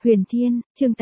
Huyền Thiên, chương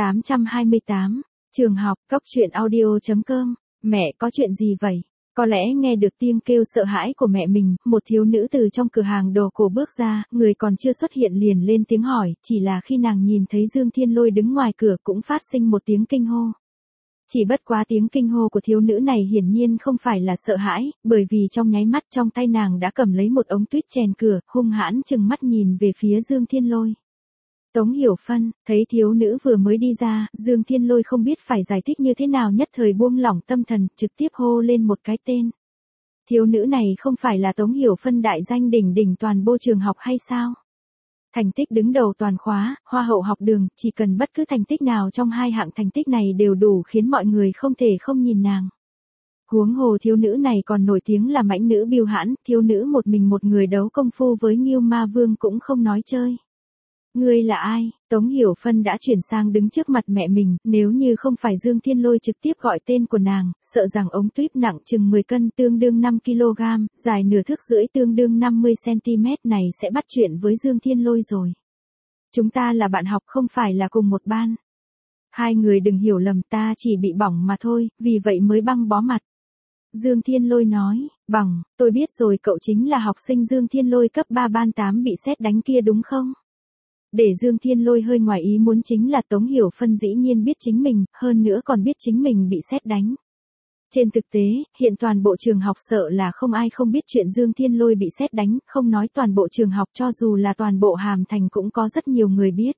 828, trường học, cốc truyện audio.com, mẹ có chuyện gì vậy? Có lẽ nghe được tiếng kêu sợ hãi của mẹ mình, một thiếu nữ từ trong cửa hàng đồ cổ bước ra, người còn chưa xuất hiện liền lên tiếng hỏi, chỉ là khi nàng nhìn thấy Dương Thiên Lôi đứng ngoài cửa cũng phát sinh một tiếng kinh hô. Chỉ bất quá tiếng kinh hô của thiếu nữ này hiển nhiên không phải là sợ hãi, bởi vì trong nháy mắt trong tay nàng đã cầm lấy một ống tuyết chèn cửa, hung hãn chừng mắt nhìn về phía Dương Thiên Lôi. Tống Hiểu Phân, thấy thiếu nữ vừa mới đi ra, Dương Thiên Lôi không biết phải giải thích như thế nào nhất thời buông lỏng tâm thần, trực tiếp hô lên một cái tên. Thiếu nữ này không phải là Tống Hiểu Phân đại danh đỉnh đỉnh toàn bộ trường học hay sao? Thành tích đứng đầu toàn khóa, hoa hậu học đường, chỉ cần bất cứ thành tích nào trong hai hạng thành tích này đều đủ khiến mọi người không thể không nhìn nàng. Huống hồ thiếu nữ này còn nổi tiếng là mãnh nữ biêu hãn, thiếu nữ một mình một người đấu công phu với Ngưu Ma Vương cũng không nói chơi. Ngươi là ai? Tống Hiểu Phân đã chuyển sang đứng trước mặt mẹ mình, nếu như không phải Dương Thiên Lôi trực tiếp gọi tên của nàng, sợ rằng ống tuyếp nặng chừng 10 cân tương đương 5 kg, dài nửa thước rưỡi tương đương 50 cm này sẽ bắt chuyện với Dương Thiên Lôi rồi. Chúng ta là bạn học không phải là cùng một ban. Hai người đừng hiểu lầm, ta chỉ bị bỏng mà thôi, vì vậy mới băng bó mặt. Dương Thiên Lôi nói, bỏng, tôi biết rồi, cậu chính là học sinh Dương Thiên Lôi cấp 3 ban 8 bị sét đánh kia đúng không? Để Dương Thiên Lôi hơi ngoài ý muốn chính là Tống Hiểu Phân dĩ nhiên biết chính mình, hơn nữa còn biết chính mình bị sét đánh. Trên thực tế, hiện toàn bộ trường học sợ là không ai không biết chuyện Dương Thiên Lôi bị sét đánh, không nói toàn bộ trường học, cho dù là toàn bộ Hàm Thành cũng có rất nhiều người biết.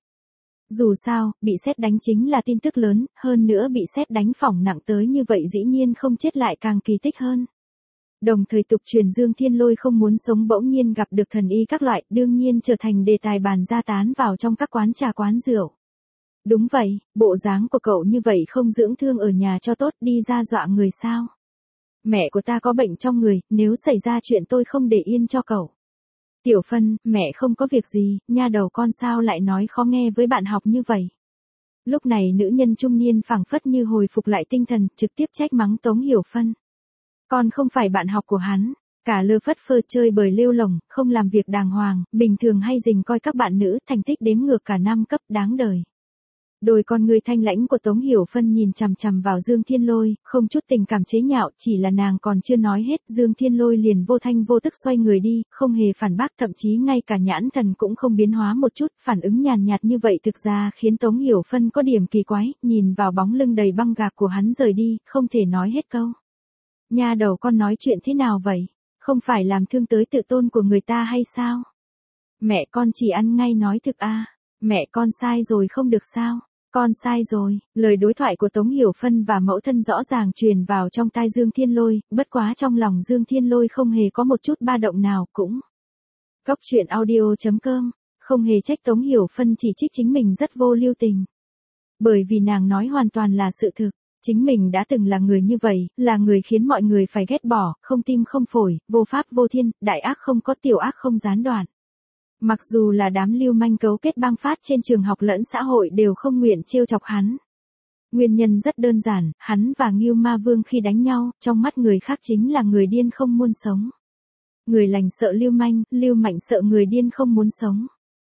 Dù sao, bị sét đánh chính là tin tức lớn, hơn nữa bị sét đánh phỏng nặng tới như vậy dĩ nhiên không chết lại càng kỳ tích hơn. Đồng thời tục truyền Dương Thiên Lôi không muốn sống bỗng nhiên gặp được thần y các loại, đương nhiên trở thành đề tài bàn ra tán vào trong các quán trà quán rượu. Đúng vậy, bộ dáng của cậu như vậy không dưỡng thương ở nhà cho tốt, đi ra dọa người sao? Mẹ của ta có bệnh trong người, nếu xảy ra chuyện tôi không để yên cho cậu. Tiểu Phân, mẹ không có việc gì, nha đầu con sao lại nói khó nghe với bạn học như vậy? Lúc này nữ nhân trung niên phảng phất như hồi phục lại tinh thần, trực tiếp trách mắng Tống Hiểu Phân. Con không phải bạn học của hắn, cả lơ phất phơ chơi bời lêu lổng, không làm việc đàng hoàng, bình thường hay dình coi các bạn nữ, thành tích đếm ngược cả năm cấp, đáng đời. Đôi con người thanh lãnh của Tống Hiểu Phân nhìn chằm chằm vào Dương Thiên Lôi, không chút tình cảm chế nhạo, chỉ là nàng còn chưa nói hết, Dương Thiên Lôi liền vô thanh vô tức xoay người đi, không hề phản bác, thậm chí ngay cả nhãn thần cũng không biến hóa một chút, phản ứng nhàn nhạt như vậy thực ra khiến Tống Hiểu Phân có điểm kỳ quái, nhìn vào bóng lưng đầy băng gạc của hắn rời đi, không thể nói hết câu. Nha đầu con nói chuyện thế nào vậy? Không phải làm thương tới tự tôn của người ta hay sao? Mẹ con chỉ ăn ngay nói thực a. Mẹ con sai rồi không được sao? Con sai rồi. Lời đối thoại của Tống Hiểu Phân và mẫu thân rõ ràng truyền vào trong tai Dương Thiên Lôi, bất quá trong lòng Dương Thiên Lôi không hề có một chút ba động nào cũng. Cốc truyện audio.com, không hề trách Tống Hiểu Phân chỉ trích chính mình rất vô lưu tình. Bởi vì nàng nói hoàn toàn là sự thực. Chính mình đã từng là người như vậy, là người khiến mọi người phải ghét bỏ, không tim không phổi, vô pháp vô thiên, đại ác không có tiểu ác không gián đoạn. Mặc dù là đám lưu manh cấu kết bang phát trên trường học lẫn xã hội đều không nguyện trêu chọc hắn. Nguyên nhân rất đơn giản, hắn và Ngưu Ma Vương khi đánh nhau, trong mắt người khác chính là người điên không muốn sống. Người lành sợ lưu manh, lưu mạnh sợ người điên không muốn sống.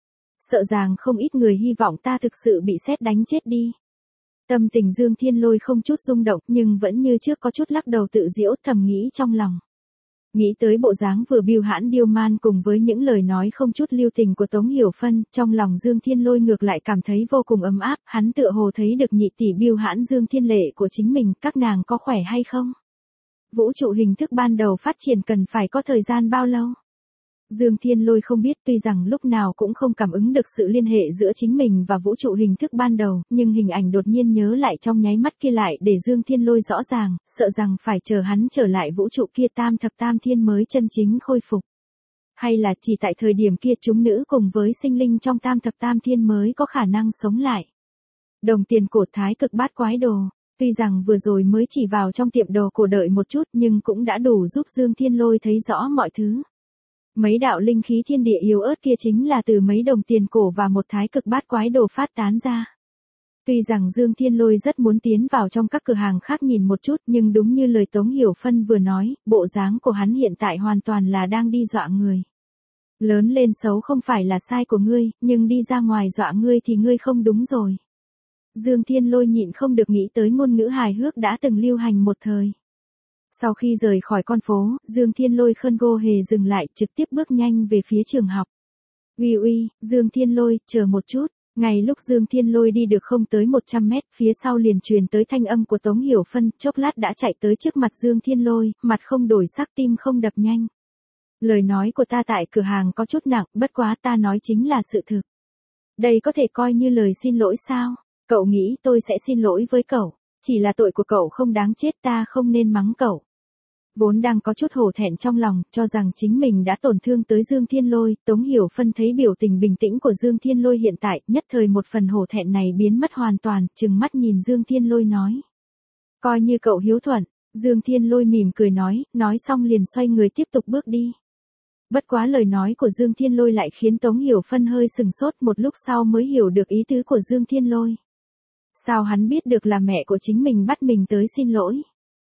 Sợ rằng không ít người hy vọng ta thực sự bị sét đánh chết đi. Tâm tình Dương Thiên Lôi không chút rung động nhưng vẫn như trước có chút lắc đầu tự giễu, thầm nghĩ trong lòng. Nghĩ tới bộ dáng vừa biêu hãn điêu man cùng với những lời nói không chút lưu tình của Tống Hiểu Phân, trong lòng Dương Thiên Lôi ngược lại cảm thấy vô cùng ấm áp, hắn tựa hồ thấy được nhị tỷ biêu hãn Dương Thiên Lệ của chính mình, các nàng có khỏe hay không? Vũ trụ hình thức ban đầu phát triển cần phải có thời gian bao lâu? Dương Thiên Lôi không biết, tuy rằng lúc nào cũng không cảm ứng được sự liên hệ giữa chính mình và vũ trụ hình thức ban đầu, nhưng hình ảnh đột nhiên nhớ lại trong nháy mắt kia lại để Dương Thiên Lôi rõ ràng, sợ rằng phải chờ hắn trở lại vũ trụ kia tam thập tam thiên mới chân chính khôi phục. Hay là chỉ tại thời điểm kia chúng nữ cùng với sinh linh trong tam thập tam thiên mới có khả năng sống lại. Đồng tiền cổ thái cực bát quái đồ, tuy rằng vừa rồi mới chỉ vào trong tiệm đồ cổ đợi một chút nhưng cũng đã đủ giúp Dương Thiên Lôi thấy rõ mọi thứ. Mấy đạo linh khí thiên địa yếu ớt kia chính là từ mấy đồng tiền cổ và một thái cực bát quái đồ phát tán ra. Tuy rằng Dương Thiên Lôi rất muốn tiến vào trong các cửa hàng khác nhìn một chút nhưng đúng như lời Tống Hiểu Phân vừa nói, bộ dáng của hắn hiện tại hoàn toàn là đang đi dọa người. Lớn lên xấu không phải là sai của ngươi, nhưng đi ra ngoài dọa ngươi thì ngươi không đúng rồi. Dương Thiên Lôi nhịn không được nghĩ tới ngôn ngữ hài hước đã từng lưu hành một thời. Sau khi rời khỏi con phố, Dương Thiên Lôi không hề dừng lại, trực tiếp bước nhanh về phía trường học. Uy, Dương Thiên Lôi, chờ một chút. Ngay lúc Dương Thiên Lôi đi được không tới 100 mét, phía sau liền truyền tới thanh âm của Tống Hiểu Phân, chốc lát đã chạy tới trước mặt Dương Thiên Lôi, mặt không đổi sắc, tim không đập nhanh. Lời nói của ta tại cửa hàng có chút nặng, bất quá ta nói chính là sự thực. Đây có thể coi như lời xin lỗi sao? Cậu nghĩ tôi sẽ xin lỗi với cậu, chỉ là tội của cậu không đáng chết, ta không nên mắng cậu. Vốn đang có chút hổ thẹn trong lòng, cho rằng chính mình đã tổn thương tới Dương Thiên Lôi, Tống Hiểu Phân thấy biểu tình bình tĩnh của Dương Thiên Lôi hiện tại, nhất thời một phần hổ thẹn này biến mất hoàn toàn, trừng mắt nhìn Dương Thiên Lôi nói. Coi như cậu hiếu thuận, Dương Thiên Lôi mỉm cười nói xong liền xoay người tiếp tục bước đi. Bất quá lời nói của Dương Thiên Lôi lại khiến Tống Hiểu Phân hơi sừng sốt, một lúc sau mới hiểu được ý tứ của Dương Thiên Lôi. Sao hắn biết được là mẹ của chính mình bắt mình tới xin lỗi?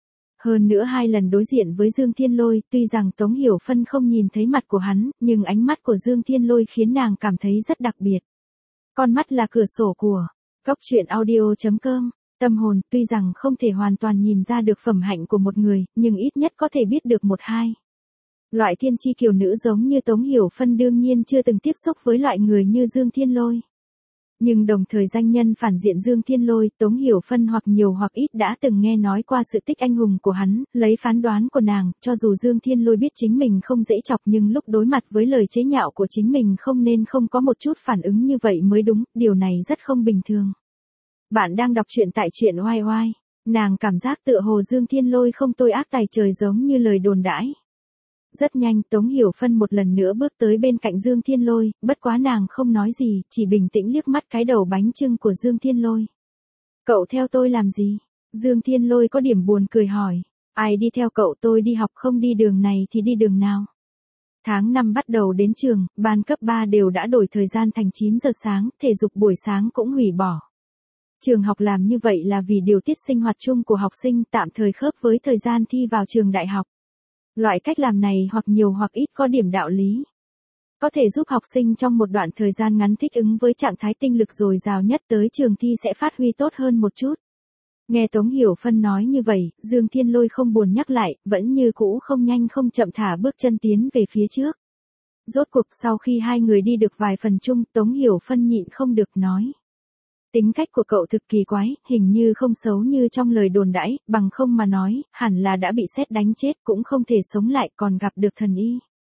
Hơn nữa 2 lần đối diện với Dương Thiên Lôi, tuy rằng Tống Hiểu Phân không nhìn thấy mặt của hắn, nhưng ánh mắt của Dương Thiên Lôi khiến nàng cảm thấy rất đặc biệt. Con mắt là cửa sổ của Cốc Truyện Audio.com. Tâm hồn tuy rằng không thể hoàn toàn nhìn ra được phẩm hạnh của một người, nhưng ít nhất có thể biết được 1-2. Loại thiên chi kiều nữ giống như Tống Hiểu Phân đương nhiên chưa từng tiếp xúc với loại người như Dương Thiên Lôi. Nhưng đồng thời danh nhân phản diện Dương Thiên Lôi, Tống Hiểu Phân hoặc nhiều hoặc ít đã từng nghe nói qua sự tích anh hùng của hắn, lấy phán đoán của nàng, cho dù Dương Thiên Lôi biết chính mình không dễ chọc nhưng lúc đối mặt với lời chế nhạo của chính mình không nên không có một chút phản ứng như vậy mới đúng, điều này rất không bình thường. Bạn đang đọc truyện tại truyện oai oai, nàng cảm giác tựa hồ Dương Thiên Lôi không tội ác tày trời giống như lời đồn đãi. Rất nhanh Tống Hiểu Phân một lần nữa bước tới bên cạnh Dương Thiên Lôi, bất quá nàng không nói gì, chỉ bình tĩnh liếc mắt cái đầu bánh chưng của Dương Thiên Lôi. Cậu theo tôi làm gì? Dương Thiên Lôi có điểm buồn cười hỏi. Ai đi theo cậu, tôi đi học không đi đường này thì đi đường nào? Tháng 5 bắt đầu đến trường, ban cấp 3 đều đã đổi thời gian thành 9 giờ sáng, thể dục buổi sáng cũng hủy bỏ. Trường học làm như vậy là vì điều tiết sinh hoạt chung của học sinh tạm thời khớp với thời gian thi vào trường đại học. Loại cách làm này hoặc nhiều hoặc ít có điểm đạo lý. Có thể giúp học sinh trong một đoạn thời gian ngắn thích ứng với trạng thái tinh lực dồi dào nhất, tới trường thi sẽ phát huy tốt hơn một chút. Nghe Tống Hiểu Phân nói như vậy, Dương Thiên Lôi không buồn nhắc lại, vẫn như cũ không nhanh không chậm thả bước chân tiến về phía trước. Rốt cuộc sau khi 2 người đi được vài phần chung, Tống Hiểu Phân nhịn không được nói. Tính cách của cậu thực kỳ quái, hình như không xấu như trong lời đồn đãi, bằng không mà nói, hẳn là đã bị sét đánh chết cũng không thể sống lại còn gặp được thần y.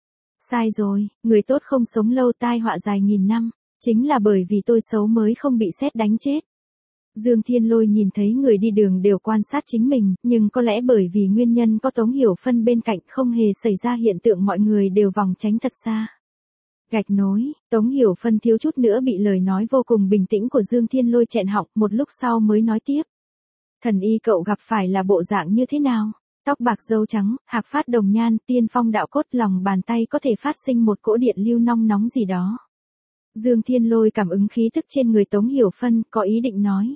Sai rồi, người tốt không sống lâu, tai họa dài nghìn năm, chính là bởi vì tôi xấu mới không bị sét đánh chết. Dương Thiên Lôi nhìn thấy người đi đường đều quan sát chính mình, nhưng có lẽ bởi vì nguyên nhân có Tống Hiểu Phân bên cạnh không hề xảy ra hiện tượng mọi người đều vòng tránh thật xa. Gạch nối, Tống Hiểu Phân thiếu chút nữa bị lời nói vô cùng bình tĩnh của Dương Thiên Lôi chẹn họng, một lúc sau mới nói tiếp. Thần y cậu gặp phải là bộ dạng như thế nào? Tóc bạc râu trắng, hạc phát đồng nhan, tiên phong đạo cốt, lòng bàn tay có thể phát sinh một cỗ điện lưu nong nóng gì đó. Dương Thiên Lôi cảm ứng khí tức trên người Tống Hiểu Phân, có ý định nói.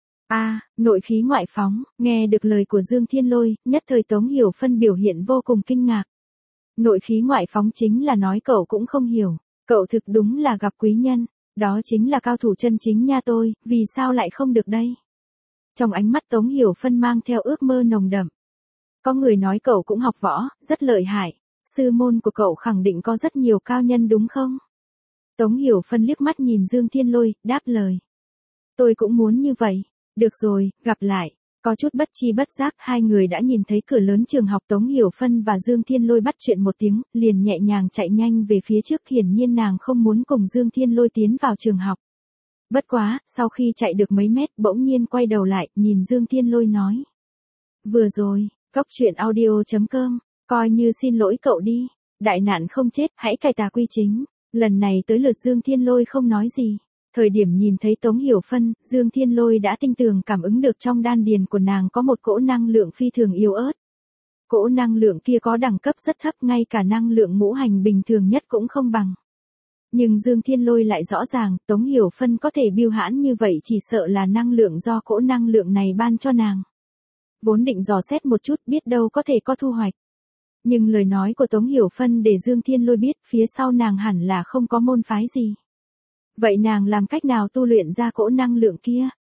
Nội khí ngoại phóng, nghe được lời của Dương Thiên Lôi, nhất thời Tống Hiểu Phân biểu hiện vô cùng kinh ngạc. Nội khí ngoại phóng chính là nói cậu cũng không hiểu, cậu thực đúng là gặp quý nhân, đó chính là cao thủ chân chính nha tôi, vì sao lại không được đây? Trong ánh mắt Tống Hiểu Phân mang theo ước mơ nồng đậm. Có người nói cậu cũng học võ, rất lợi hại, sư môn của cậu khẳng định có rất nhiều cao nhân đúng không? Tống Hiểu Phân liếc mắt nhìn Dương Thiên Lôi, đáp lời. Tôi cũng muốn như vậy, được rồi, gặp lại. Có chút bất chi bất giác, 2 người đã nhìn thấy cửa lớn trường học. Tống Hiểu Phân và Dương Thiên Lôi bắt chuyện một tiếng, liền nhẹ nhàng chạy nhanh về phía trước, hiển nhiên nàng không muốn cùng Dương Thiên Lôi tiến vào trường học. Bất quá, sau khi chạy được mấy mét, bỗng nhiên quay đầu lại, nhìn Dương Thiên Lôi nói. Vừa rồi, Cốc Truyện Audio.com, coi như xin lỗi cậu đi, đại nạn không chết, hãy cải tà quy chính. Lần này tới lượt Dương Thiên Lôi không nói gì. Thời điểm nhìn thấy Tống Hiểu Phân, Dương Thiên Lôi đã tinh tường cảm ứng được trong đan điền của nàng có một cỗ năng lượng phi thường yếu ớt. Cỗ năng lượng kia có đẳng cấp rất thấp, ngay cả năng lượng ngũ hành bình thường nhất cũng không bằng. Nhưng Dương Thiên Lôi lại rõ ràng, Tống Hiểu Phân có thể biêu hãn như vậy chỉ sợ là năng lượng do cỗ năng lượng này ban cho nàng. Vốn định dò xét một chút, biết đâu có thể có thu hoạch. Nhưng lời nói của Tống Hiểu Phân để Dương Thiên Lôi biết phía sau nàng hẳn là không có môn phái gì. Vậy nàng làm cách nào tu luyện ra cỗ năng lượng kia?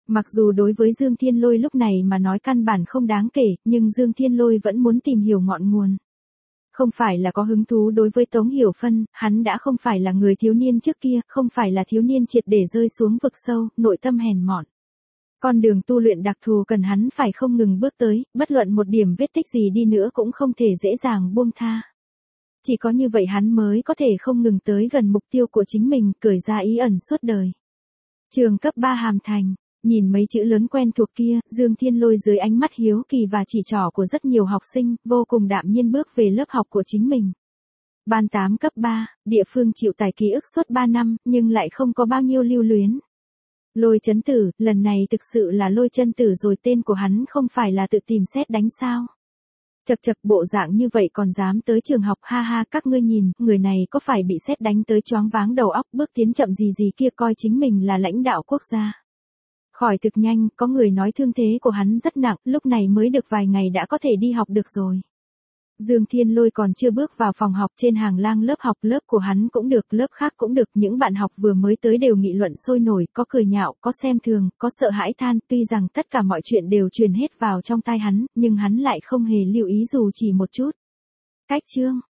Mặc dù đối với Dương Thiên Lôi lúc này mà nói căn bản không đáng kể, nhưng Dương Thiên Lôi vẫn muốn tìm hiểu ngọn nguồn. Không phải là có hứng thú đối với Tống Hiểu Phân, hắn đã không phải là người thiếu niên trước kia, không phải là thiếu niên triệt để rơi xuống vực sâu, nội tâm hèn mọn. Con đường tu luyện đặc thù cần hắn phải không ngừng bước tới, bất luận một điểm vết tích gì đi nữa cũng không thể dễ dàng buông tha. Chỉ có như vậy hắn mới có thể không ngừng tới gần mục tiêu của chính mình, cởi ra ý ẩn suốt đời. Trường cấp 3 Hàm Thành, nhìn mấy chữ lớn quen thuộc kia, Dương Thiên Lôi dưới ánh mắt hiếu kỳ và chỉ trỏ của rất nhiều học sinh, vô cùng đạm nhiên bước về lớp học của chính mình. Ban 8 cấp 3, địa phương chịu tải ký ức suốt 3 năm, nhưng lại không có bao nhiêu lưu luyến. Lôi Chấn Tử, lần này thực sự là Lôi Chân Tử rồi, tên của hắn không phải là tự tìm sét đánh sao? Chậc chậc, bộ dạng như vậy còn dám tới trường học, ha ha, các ngươi nhìn, người này có phải bị sét đánh tới choáng váng đầu óc, bước tiến chậm gì gì kia, coi chính mình là lãnh đạo quốc gia. Khỏi thực nhanh, có người nói thương thế của hắn rất nặng, lúc này mới được vài ngày đã có thể đi học được rồi. Dương Thiên Lôi còn chưa bước vào phòng học, trên hàng lang lớp học, lớp của hắn cũng được, lớp khác cũng được, những bạn học vừa mới tới đều nghị luận sôi nổi, có cười nhạo, có xem thường, có sợ hãi than, tuy rằng tất cả mọi chuyện đều truyền hết vào trong tai hắn, nhưng hắn lại không hề lưu ý dù chỉ một chút. Cách chương